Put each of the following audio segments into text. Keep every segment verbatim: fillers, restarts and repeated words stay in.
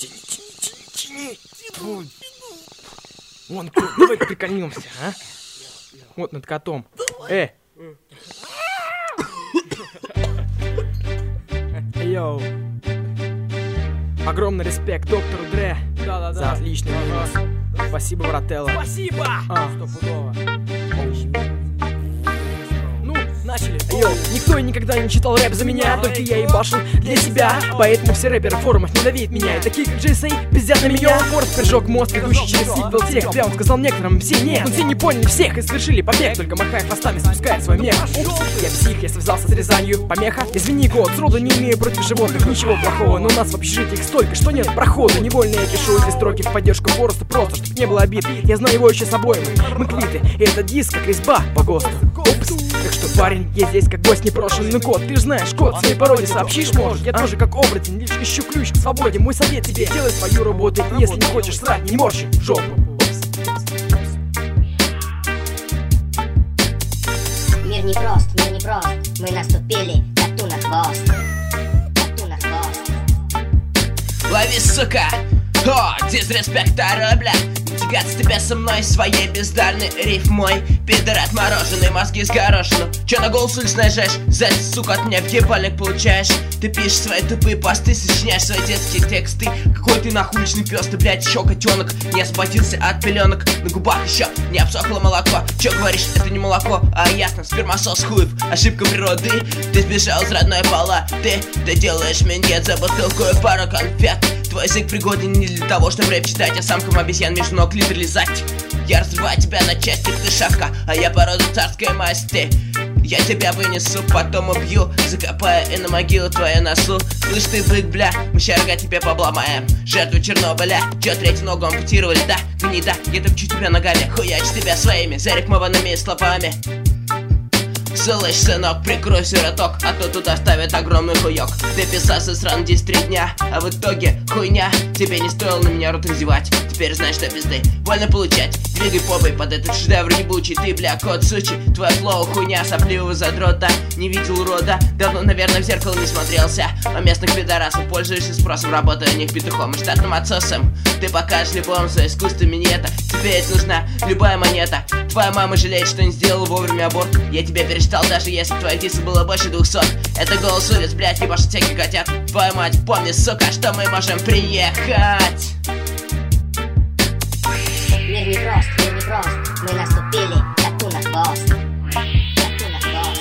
Тяни, тяни, тяни, тяни. Вон, давай прикольнемся, а? Вот над котом. Э! Йоу! Огромный респект доктору Дре Да-да-да. за отличный минус. Спасибо, брателло. Спасибо! А. Стопудово. Ну, начали. Йоу, никто и никогда не читал рэп за меня, только я ебашил для себя. Поэтому все рэперы в форумах ненавидят меня. И такие, как джей эс эй, пиздят на меня. Форд прижег мост, идущий через сиквел тех. Прям сказал некоторым, все нет. Но все не поняли всех и совершили побег. Только махая хвостами, спускает свой мех. Упс, я псих, я связался с Рязанью. Помеха, извини, год, сроду не имею против животных ничего плохого. Но у нас в общежитии их столько, что нет прохода. Невольно я пишу эти строки в поддержку Фореста, просто, чтоб не было обид. Я знаю его еще с обоим, мы квиты. И этот диск, как резьба по ГОСТу. Упс, так что, парень, я здесь как гость непрошенный. Ну, кот, ты ж знаешь, кот, своей породе сообщишь, может. Я а? тоже как оборотень, лишь ищу ключ к свободе. Мой совет тебе, делай свою работу. И если не хочешь срать, не морщи жопу. Мир не прост, мир не прост. Мы наступили коту на хвост. Коту на хвост. Лови, сука! О, дизреспектора, бля! Тягаться тебе со мной своей бездарной рифмой. Пидор отмороженный, мозги с горошину. Чё на голос улиц наезжаешь? Сзади, сука, от меня в ебальник получаешь. Ты пишешь свои тупые посты, сочиняешь свои детские тексты. Какой ты нахуй уличный пёс, ты, блядь, ещё котенок. Не освободился от пеленок, на губах еще не обсохло молоко. Чё говоришь, это не молоко, а ясно, спермосос хуев. Ошибка природы, ты сбежал из родной пола. Ты, ты делаешь минет за бутылку и пару конфет. Твой язык пригоден не для того, чтобы рэп читать, а самкам обезьян между ног клитор лизать. Я разрываю тебя на части, ты шавка, а я порода царской масти. Я тебя вынесу, потом убью, закопаю и на могилу твою носу. Слышь ты, бык, бля, мы ща рога тебе побломаем. Жертву Чернобыля, чё третью ногу ампутировали, да? Гнида, я топчу тебя ногами, хуяч тебя своими зарифмованными словами. Слышь, сынок, прикрой свой роток, а то туда ставят огромный хуёк. Ты писался сран десять три дня, а в итоге хуйня. Тебе не стоило на меня рот раздевать, теперь знаешь, что пизды вольно получать. Двигай попой под этот шедевр ебучий. Ты, бля, кот сучий, твоя флоу хуйня, сопливого задрота. Не видел урода, давно, наверное, в зеркало не смотрелся. А местных пидорасов пользуешься спросом, работая у них петухом и штатным отсосом. Ты покажешь любому свое искусство минета. Тебе это нужна любая монета. Твоя мама жалеет, что не сделала вовремя аборт. Я тебя пересчитал, даже если твоих дисы было больше двухсот. Это голос улиц, блядь, ебашит всяких котят. Твою мать, помни, сука, что мы можем приехать. Мир не прост, мир не прост. Мы наступили коту на хвост. Коту на хвост.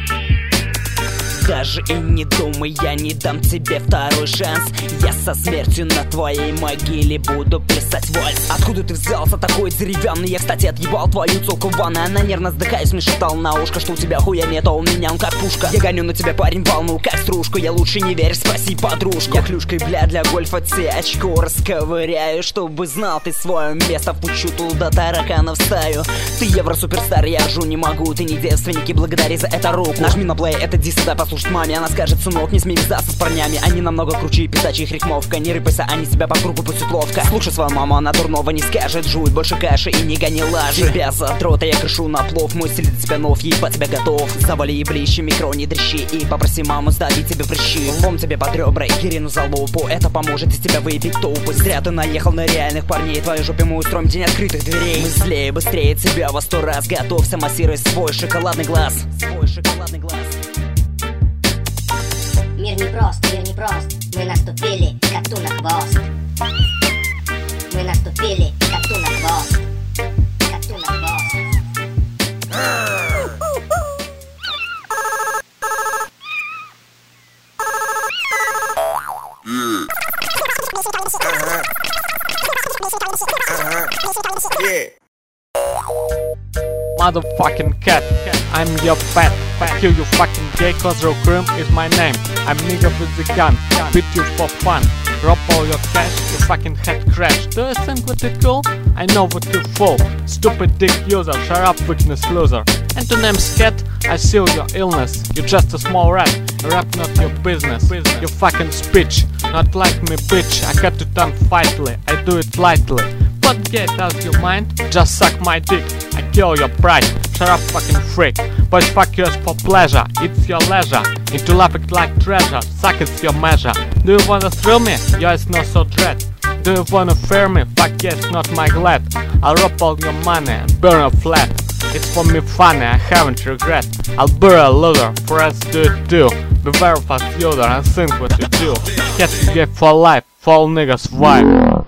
Даже и не думай, я не дам тебе второй шанс. Я со смертью на твоей могиле буду плясать вальс. Откуда ты взялся такой деревянный? Я, кстати, отъебал твою целку в ванной. Она нервно вздыхаясь мне шептала на ушко, что у тебя хуя нет, а у меня он как пушка. Я гоню на тебя, парень, волну как стружку. Я лучше не верь, спроси подружку. Я клюшкой, бля, для гольфа тебе очко расковыряю. Чтобы знал ты свое место, впущу туда таракана в стаю. Ты евро-суперстар, я ржу не могу. Ты не девственник, и благодари за это руку. Нажми на плей, это дисс, дай послушать маме. Она скажет, сынок, не смей вязаться с парнями. Они намного круче писачих рифмовка. Не рыпайся, они тебя по кругу пустят ловко. Слушай свою маму, она дурного не скажет. Жуй больше каши и не гони лажи. Тебя задрота, я крышу на плов. Мой стиль для тебя нов, ебать тебя готов. Завали и блище, микро не дрищи. И попроси маму сдавить тебе прыщи. Лом тебе под ребра и Кирину за лопу. Это поможет из тебя выпить толпу. Зря ты наехал на реальных парней. Твою жопе мы устроим день открытых дверей. Мы злее, быстрее тебя во сто раз. Готовься, массируй свой шоколадный глаз. Свой шоколадный глаз. Мир не прост, мир не прост. Мы наступили коту на хвост. Мы наступили коту на хвост. Коту на хвост. Motherfucking cat, I'm your pet. I kill you fucking gay cause your cream is my name. I'm nigga with the gun, beat you for fun. Drop all your cash, your fucking head crash. Do you think what you cool? I know what you fool. Stupid dick user, shut up weakness loser. And to name scat, I seal your illness. You're just a small rat, rap not your business. You fucking speech, not like me bitch. I cut it done fightly, I do it lightly. But get out your mind, just suck my dick. I kill your pride. Shut up, fucking freak. Boys, fuck yours for pleasure. It's your leisure. Into laughing like treasure. Suck, it's your measure. Do you wanna thrill me? Yeah, it's not so dread. Do you wanna fear me? Fuck yes, not my glad. I'll rob all your money and burn a flat. It's for me funny, I haven't regret. I'll bury a loader, for us do it too. Be very fast Yoda and think what you do. Cats gay for life, for all niggas vibe.